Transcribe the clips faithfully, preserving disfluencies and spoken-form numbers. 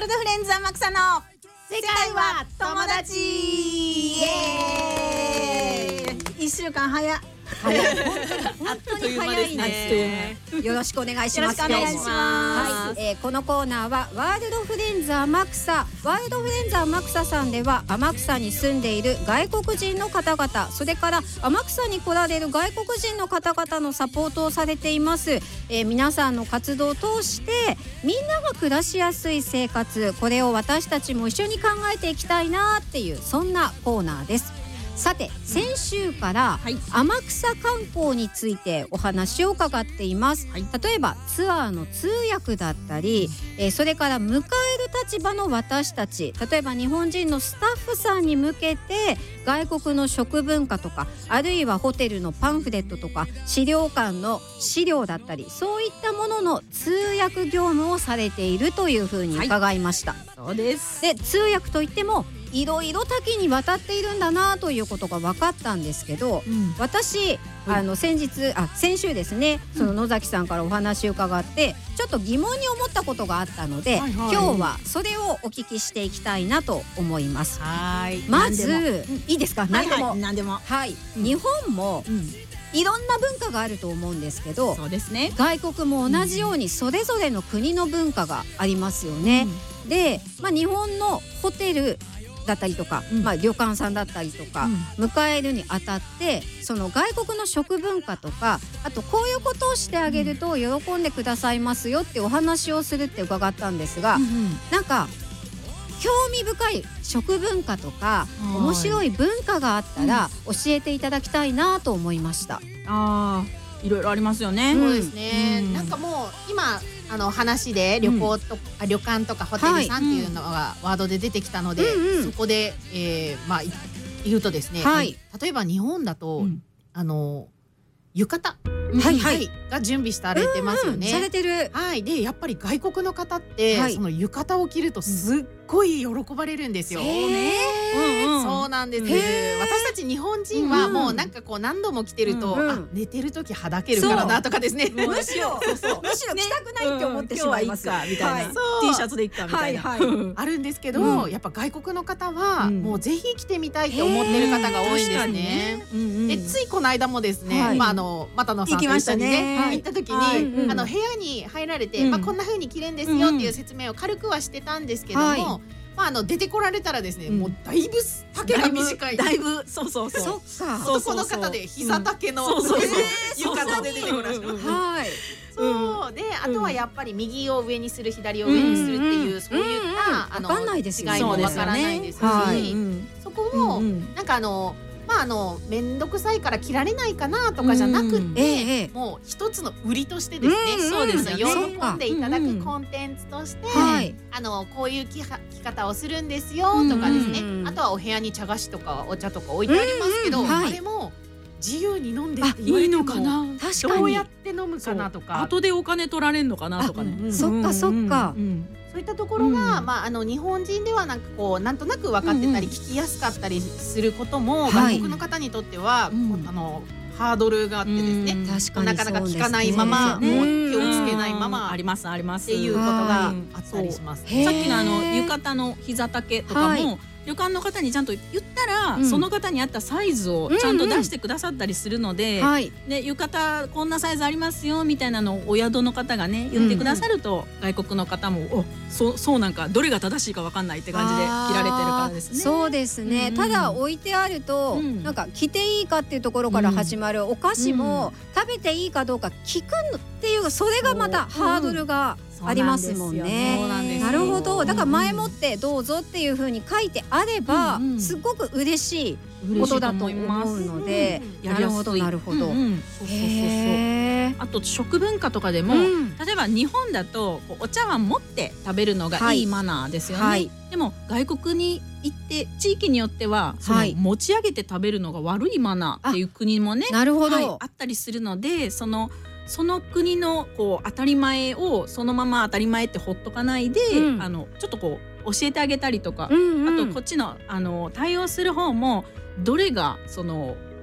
ルドフレンズ天草の世界は友達イエーイ。一週間早っ早い本当に早いね。よろしくお願いします。 よろしくお願いします。 はい、えー、このコーナーはワールドフレンズ天草ワールドフレンズ天草さんでは天草に住んでいる外国人の方々、それから天草に来られる外国人の方々のサポートをされています。えー、皆さんの活動を通してみんなが暮らしやすい生活、これを私たちも一緒に考えていきたいなっていう、そんなコーナーです。さて先週から天草観光についてお話を伺っています。はい、例えばツアーの通訳だったり、えー、それから迎える立場の私たち、例えば日本人のスタッフさんに向けて外国の食文化とか、あるいはホテルのパンフレットとか資料館の資料だったり、そういったものの通訳業務をされているというふうに伺いました。はい、 そうです。 で通訳といってもいろいろ多岐にわたっているんだなということが分かったんですけど、うん、私あの先日あ先週ですね、その野崎さんからお話を伺ってちょっと疑問に思ったことがあったので、はいはい、今日はそれをお聞きしていきたいなと思います。 はい、 まずいいですか？ 何でも、何でも、 はい、うん、日本も、うん、いろんな文化があると思うんですけど、 そうですね、 外国も同じようにそれぞれの国の文化がありますよね。うん、で、まあ、日本のホテルだったりとか、うん、まあ、旅館さんだったりとか、うん、迎えるにあたってその外国の食文化とか、あとこういうことをしてあげると喜んでくださいますよってお話をするって伺ったんですが、うんうん、なんか興味深い食文化とか面白い文化があったら教えていただきたいなと思いました。 あー、いろいろありますよね。 そうですね、うん、なんかもう今あの話で旅行と、うん、旅館とかホテルさんっていうのがワードで出てきたので、うん、そこで、えー、まあ言うとですね、はい、例えば日本だと、うん、あの浴衣、はいはい、が準備されてますよね。 うんうん、されてる。 はい、でやっぱり外国の方って、はい、その浴衣を着るとすっごい喜ばれるんですよ。 そうね。 うんうん、そうなんです。私たち日本人はもうなんかこう何度も着てると、うんうん、あ、寝てる時はだけるからなとかですね。 むしろむしろ着たくないって思ってしまいます。 みたいな、はい、T シャツでいっかみたいな、はいはい、 あるんですけど、うん、やっぱ外国の方は、うん、もうぜひ着てみたいって思ってる方が多いんですね。うんうん、でついこの間もですね、はい、まああの又野さんと一緒にね、行った時に、はい、あの部屋に入られて、うん、まあこんな風に着れんですよっていう説明を軽くはしてたんですけども。はい、まあ、あの出てこられたらですね、うん、もうだいぶ丈が短い、 だいぶそうそうそう、 そっか、 男の方で膝丈の浴衣で出てこられました。はい、そうで、あとはやっぱり右を上にする左を上にするっていう、そういったあの違いもわからないですし、そこもなんかあのまああの面倒くさいから着られないかなとかじゃなくて、もう一つの売りとしてですね、そうですよね、喜んでいただくコンテンツとして、あのこういう着方をするんですよとかですね、あとはお部屋に茶菓子とかお茶とか置いてありますけど、あれも自由に飲んでって言われてもいいのかな、確かにどうやって飲むかなとか、 後でお金取られんのかなとかね、 そっかそっか、 そういったところが、まああの日本人ではなんかこうなんとなく分かってたり聞きやすかったりすることも、外国の方にとってはあのハードルがあってですね、なかなか聞かないまま、もう気をつけないままありますありますっていうことがあったりします。 さっきのあの浴衣の膝丈とかも旅館の方にちゃんと言ったら、うん、その方に合ったサイズをちゃんと出してくださったりするので、うんうん、で浴衣こんなサイズありますよみたいなのをお宿の方がね言ってくださると、うん、外国の方もおそそうなんかどれが正しいか分かんないって感じで着られてるからですね。 そうですね、うん、ただ置いてあると、うん、なんか着ていいかっていうところから始まる、うん、お菓子も、うん、食べていいかどうか聞くっていう、それがまたハードルがありますもんね。なるほど。だから前もってどうぞっていう風に書いてあれば、うんうん、すごく嬉しいことだと思うので、うん、なるほどなるほど。 あと食文化とかでも、うん、例えば日本だとこうお茶碗持って食べるのがいいマナーですよね。はい、でも外国に行って地域によってはその持ち上げて食べるのが悪いマナーっていう国もね、 なるほど、 はい、あったりするので、そのその国のこう当たり前をそのまま当たり前ってほっとかないで、うん、あのちょっとこう教えてあげたりとか、うんうん、あとこっちのあの対応する方もどれがその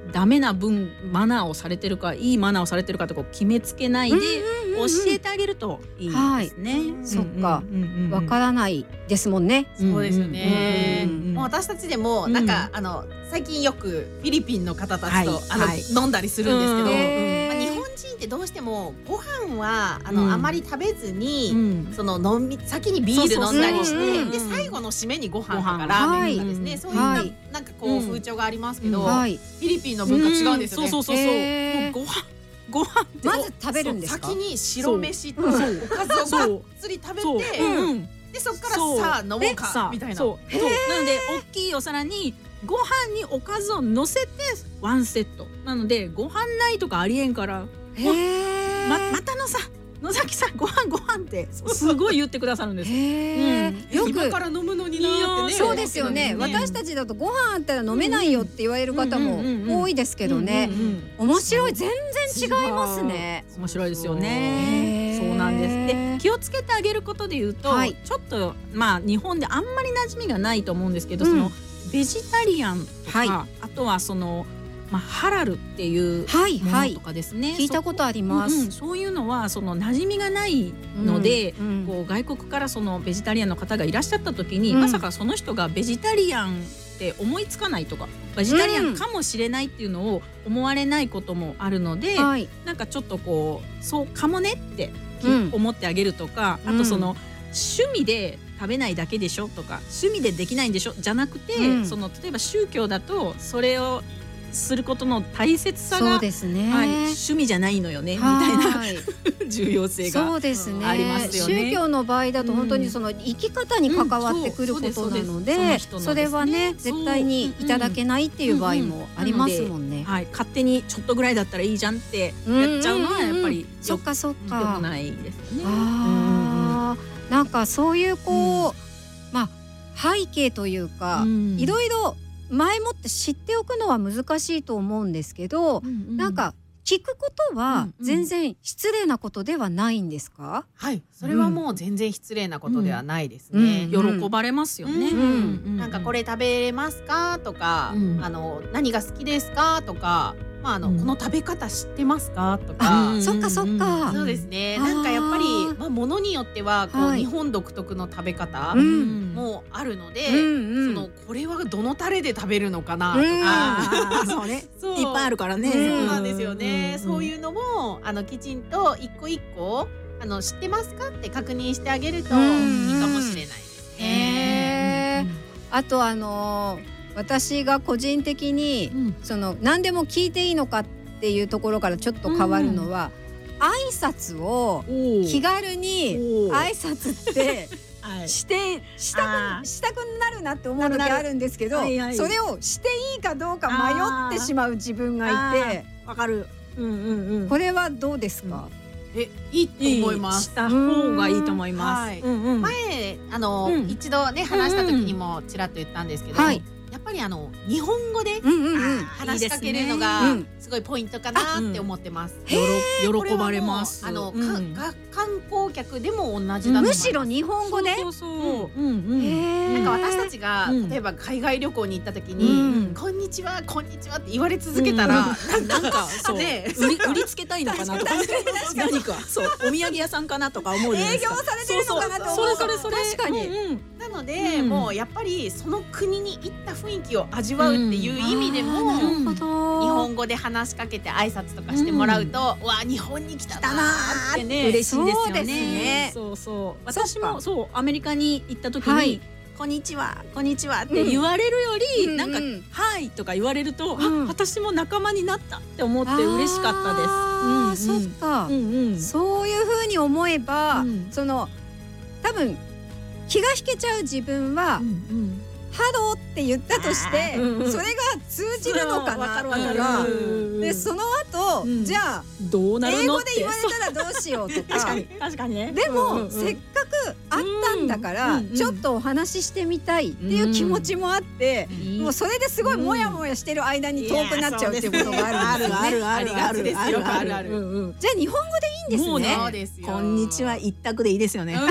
ダメな分マナーをされてるかいいマナーをされてるかとか決めつけないで教えてあげるといいですね。 そっか、わからないですもんね。 そうですよね。もう私たちでもなんかあの最近よくフィリピンの方たちとあの飲んだりするんですけど、日本人ってどうしてもご飯はあのあまり食べずにその飲み先にビール飲んだりしてで最後の締めにご飯とかラーメンとかですね、そういったなんかこう風潮がありますけど、フィリピンの文化違うんですよね。 そうそうそうそう。ご飯ご飯まず食べるんですか？ 先に白飯とおかずをがっつり食べて、でそこからさあ飲もうかみたいな。 そうなので大きいお皿にご飯におかずを乗せてワンセットなので、ご飯ないとかありえんから、ままたのさ野崎さんご飯ご飯ってすごい言ってくださるんです。 よく今から飲むのになってね。 そうですよね。私たちだとご飯あったら飲めないよって言われる方も多いですけどね。面白い、全然違いますね。 面白いですよね。そうなんです。で気をつけてあげることで言うと、ちょっとまあ日本であんまり馴染みがないと思うんですけど、そのベジタリアンとか、あとはそのまあ、ハラルっていうものとかですね、 聞いたことあります。 そういうのはその馴染みがないので、こう外国からそのベジタリアンの方がいらっしゃった時に、まさかその人がベジタリアンって思いつかないとか、ベジタリアンかもしれないっていうのを思われないこともあるので、なんかちょっとこうそうかもねって思ってあげるとか、あとその趣味で食べないだけでしょとか、趣味でできないんでしょじゃなくて、その例えば宗教だとそれをすることの大切さが、 そうですね、 はい、趣味じゃないのよねみたいな重要性がそうですね、 ありますよね。 宗教の場合だと本当にその生き方に関わってくることなので、それはね絶対にいただけないっていう場合もありますもんね。 はい、勝手にちょっとぐらいだったらいいじゃんってやっちゃうのはやっぱりそっかそっか良くないですね。 ああ、なんかそういうこうまあ背景というかいろいろ前もって知っておくのは難しいと思うんですけど、うんうん、なんか聞くことは全然失礼なことではないんですか？ うんうん、はい、それはもう全然失礼なことではないですね。 うんうん、喜ばれますよね。うんうん、なんかこれ食べれますかとか、うん、あの何が好きですかとか。まああの、うん、この食べ方知ってますかとか、 そっかそっか、 そうですね。なんかやっぱりまあものによってはこう、はい、日本独特の食べ方もあるので、うんうん、そのこれはどのタレで食べるのかなとか、 うん、そうね、そういっぱいあるからね。 そうなんですよね。うん、そういうのもあのきちんと一個一個あの知ってますかって確認してあげるといいかもしれないですね。 あとあのー私が個人的に、うん、その何でも聞いていいのかっていうところからちょっと変わるのは、うん、挨拶を気軽に挨拶ってしてしたくしたくなるなって思う時あるんですけど、はいはい、それをしていいかどうか迷ってしまう自分がいて、 わかる、うんうんうん、 これはどうですか？ うん、えいいと思います。 した方がいいと思います。はい、うんうん、 前あの、うん、一度ね話した時にもちらっと言ったんですけど、はい、やっぱりあの日本語で話しかけるのがすごいポイントかなって思ってます。 喜ばれます。 あの観光客でも同じだと思います。 むしろ日本語で、 そうそう、なんか私たちが例えば海外旅行に行った時にこんにちはこんにちはって言われ続けたらなんかそう売りつけたいのかなとか何かそうお土産屋さんかなとか思うじゃないですか。 営業されてるのかなと思う。それそれ確かに。なのでもうやっぱりその国に行った雰囲気を味わうっていう意味でも、うん、日本語で話しかけて挨拶とかしてもらうと、うん、わあ日本に来たなーってね、 嬉しいですよね。そうそう、私もそうアメリカに行った時に、はい、こんにちはこんにちはって言われるより、うん、なんか、うん、はいとか言われると、うん、あ私も仲間になったって思って嬉しかったです。 あ、うん、そっか、うんうん、そういう風に思えば、うん、その多分気が引けちゃう自分は、うんうん、ハローって言ったとして、うんうん、それが通じるのかなとか、でその後、うん、じゃあどうなるのって英語で言われたらどうしようとか確かに確かにね。 でも、うんうん、せっかくあったんだから、うんうん、ちょっとお話ししてみたいっていう気持ちもあって、うん、もうそれですごいモヤモヤしてる間に遠くなっちゃうっていうことがあるんですよね。 あるあるあるあるあるある。 じゃあ日本語でいいんですね。 もうね、こんにちは一択でいいですよね。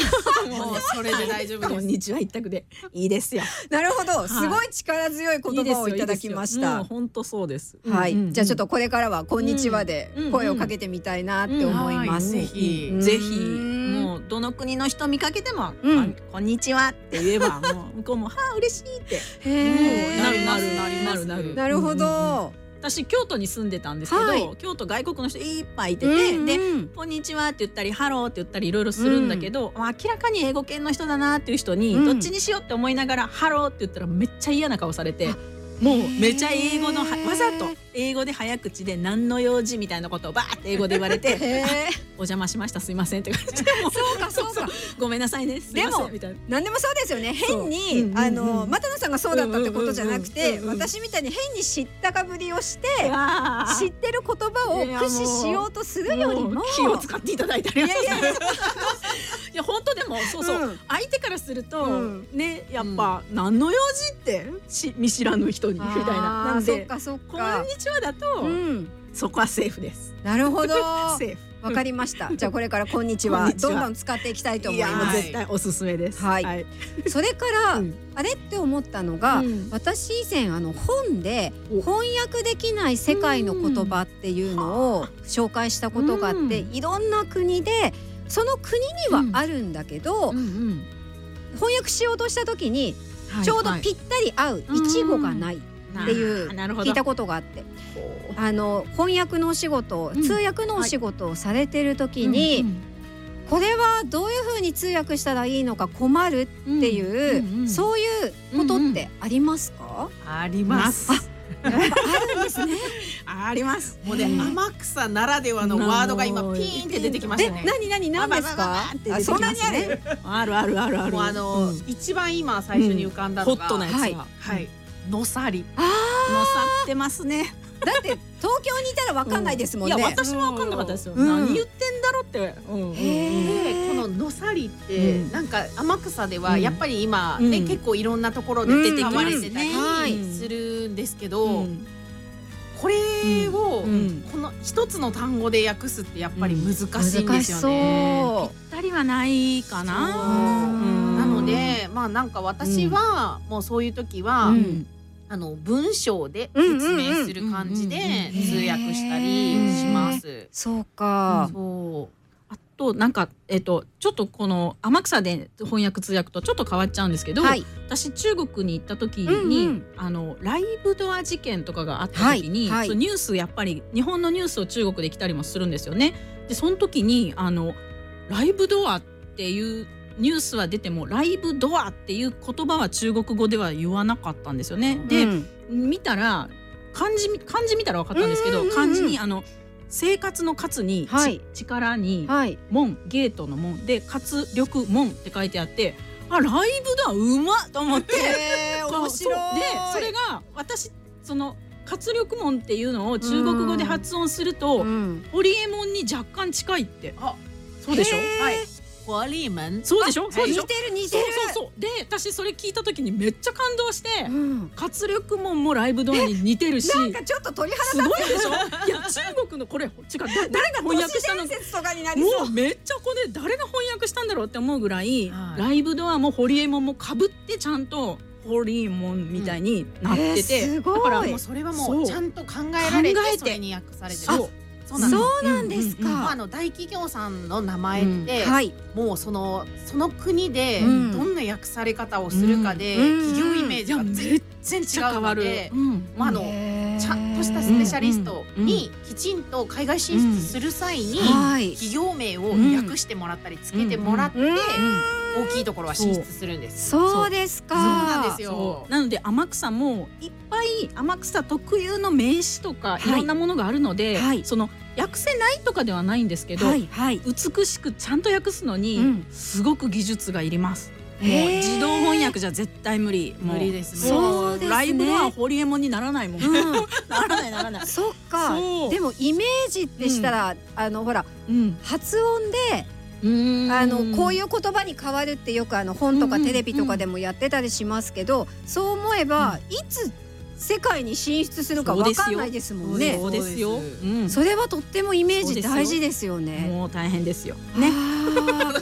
もうそれで大丈夫です。 こんにちは一択でいいですよ。 なるほど、すごい力強い言葉をいただきました。 本当そうです。 はい、じゃあちょっとこれからはこんにちはで声をかけてみたいなって思います。 ぜひぜひ、もうどの国の人見かけてもこんにちはって言えば、もう向こうもはあ嬉しいって、なるなるなるなるなる。 なるほど。 私京都に住んでたんですけど、はい、京都外国の人いっぱいいてて、うんうん、で「こんにちは」って言ったり「ハロー」って言ったりいろいろするんだけど、うん、明らかに英語圏の人だなっていう人に、うん、どっちにしようって思いながら「ハロー」って言ったらめっちゃ嫌な顔されて。もうめちゃ英語のわざと英語で早口で何の用事みたいなことをバーって英語で言われて「お邪魔しましたすいません」って感じで「 そうかそうかごめんなさいねすいません」みたいな。 何でもそうですよね。変にあの又野さんがそうだったってことじゃなくて、私みたいに変に知ったかぶりをして知ってる言葉を駆使しようとするよりも気を使っていただいてありがとうございます。いや本当でもそうそう、うん、相手からすると、うん、ねやっぱ、うん、何の用事ってし見知らぬ人にみたいな。なんでこんにちはだと、うん、そこはセーフです。 なるほど。セーフ。わかりました。じゃあこれからこんにちはどんどん使っていきたいと思います。 絶対おすすめです。 はい。はい、それから、うん、あれって思ったのが、うん、私以前あの本で翻訳できない世界の言葉っていうのを紹介したことがあって、うん、いろんな国でその国にはあるんだけど、うんうんうん、翻訳しようとした時にちょうどぴったり合う一語がないっていう聞いたことがあって、あの翻訳のお仕事、通訳のお仕事をされてる時に、これはどういうふうに通訳したらいいのか困るっていう、そういうことってありますか？ あります。 あるんですね。 あります。 もうね、天草ならではのワードが今ピーンって出てきましたね。 何何何ですか？ そんなにある？あるあるあるある。 もうあの一番今最初に浮かんだのがホットなやつは、はい、のさり。 ああ、 のさってますね。 だって東京にいたらわかんないですもんね。 いや私もわかんなかったですよ。何言ってんだろって。でこののさりってなんか天草ではやっぱり今ね結構いろんなところで出てきまれてたりするんですけど、これをこの一つの単語で訳すってやっぱり難しいんですよね。 ぴったりはないかな。 なのでまあなんか私はもうそういう時はあの文章で説明する感じで通訳したりします。 そうか。 そう。あとなんかえっとちょっとこの天草で翻訳通訳とちょっと変わっちゃうんですけど、はい、私中国に行った時に、うんうん、あのライブドア事件とかがあった時に、はいはい、そのニュースやっぱり日本のニュースを中国で来たりもするんですよね。でその時にあのライブドアっていうニュースは出てもライブドアっていう言葉は中国語では言わなかったんですよね。で、うん、見たら漢字漢字見たら分かったんですけど、漢字にあの生活の活に、はい、力に、はい、門ゲートの門で活力門って書いてあって、あライブドアうまっと思って、 えー、面白い。 でそれが私その活力門っていうのを中国語で発音すると、うん、ホリエモンに若干近いって。あそうでしょ。はい。 ホリエモンそうでしょ。そうでしょ。 似てる似てる。 そうそうそう。で私それ聞いた時にめっちゃ感動して、うん、活力門もライブドアに似てるし、 なんかちょっと鳥肌すごいでしょ。いや中国のこれ違う誰が翻訳したの？もうめっちゃこれ誰が翻訳したんだろうって思うぐらい、はい、ライブドアもホリエモンも被ってちゃんとホリエモンみたいになってて、 うんえー、だからもうそれはもうちゃんと考えられてそれに訳されてる。 そうなんですか。 あの大企業さんの名前って、もうそのその国でどんな訳され方をするかで企業イメージが全然違うので、まああのちゃんとしたスペシャリストにきちんと海外進出する際に企業名を訳してもらったりつけてもらって大きいところは進出するんです。 そうですか。 そうなんですよ。 なので天草もいっぱい天草特有の名詞とかいろんなものがあるので、その訳せないとかではないんですけど、はいはい、美しくちゃんと訳すのに、うん、すごく技術がいります。もう自動翻訳じゃ絶対無理。 無理ですね。そうですね。 ライブはホリエモンにならないもん。うん、ならないならない。 そっか。でもイメージってしたら、うん、あのほら、うん、発音で。あのこういう言葉に変わるってよくあの本とかテレビとかでもやってたりしますけど、そう思えばいつ世界に進出するかわかんないですもんね。 そうですよ。 それはとってもイメージ大事ですよね。 もう大変ですよ。ね。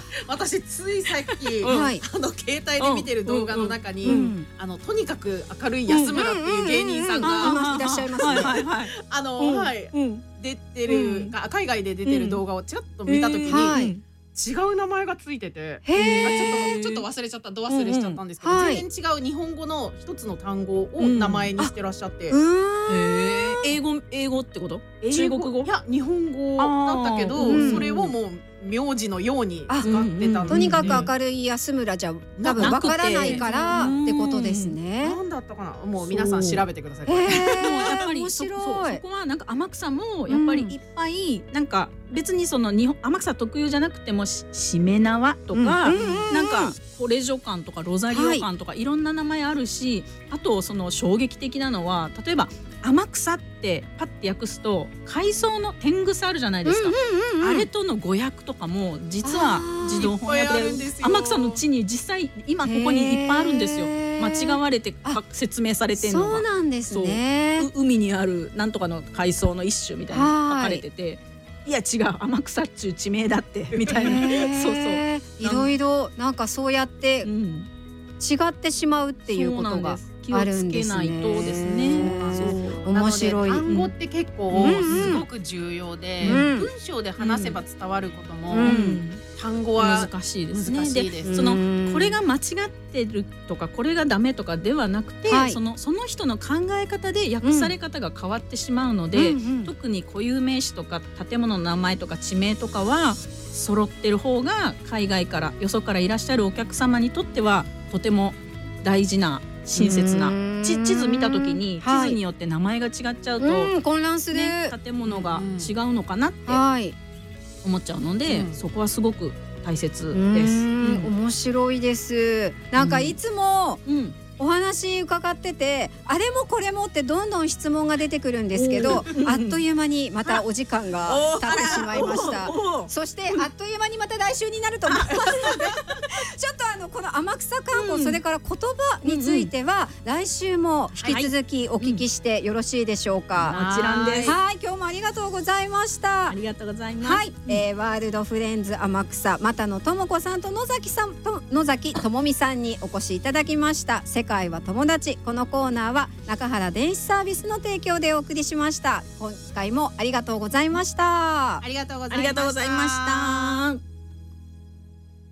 私ついさっき、うん、あの携帯で見てる動画の中に、うん、あのとにかく明るい安村っていう芸人さんがいらっしゃいますね。 あの、うん、はい、うん、出てる、うん、海外で出てる動画をちらっと見たときに、はい、違う名前がついてて、あちょっとちょっと忘れちゃった、ど忘れしちゃったんですけど、うんうん、全然違う日本語の一つの単語を名前にしてらっしゃって、うん、 英語英語ってこと？中国語？ いや日本語だったけど、うん、それをもう名字のように使ってたんで、 とにかく明るい安村じゃ多分わからないからってことですね。 なんだったかな、もう皆さん調べてください。でもやっぱりそこはなんか天草もやっぱりいっぱいなんか別にその日本天草特有じゃなくてもしめ縄とかなんかコレジョ館とかロザリオ館とかいろんな名前あるし、あとその衝撃的なのは例えば天草ってパッて訳すと海藻の天草あるじゃないですか、あれとの語訳とかも実は自動翻訳で天草の地に実際今ここにいっぱいあるんですよ。間違われて説明されてるのがそうなんですね。 海にあるなんとかの海藻の一種みたいな書かれてて、いや違う天草っちゅう地名だってみたいなそうそういろいろなんかそうやって違ってしまうっていうことがあるんですね。気をつけないとですね。 面白い。単語って結構すごく重要で、文章で話せば伝わることも単語は難しいですね。で、そのこれが間違ってるとかこれがダメとかではなくて、そのその人の考え方で訳され方が変わってしまうので、特に固有名詞とか建物の名前とか地名とかは揃ってる方が海外からよそからいらっしゃるお客様にとってはとても大事な親切な地図見た時に地図によって名前が違っちゃうと、 はい、混乱する、 ね、建物が違うのかなって思っちゃうので、うん、そこはすごく大切です。 うん、面白いです。なんかいつも、うんうんお話伺っててあれもこれもってどんどん質問が出てくるんですけどあっという間にまたお時間が経ってしまいました。そしてあっという間にまた来週になると思いますのでちょっとあのこの天草観光、うん、それから言葉については来週も引き続きお聞きしてよろしいでしょうか。 もちろんです。 はい、今日もありがとうございました。 ありがとうございます。 はい、えー、ワールドフレンズ天草又野智子さんと野崎さんと野崎智美さんにお越しいただきました。世界は友達。このコーナーは中原電子サービスの提供でお送りしました。今回もありがとうございました。 ありがとうございました。 ありがとうございました。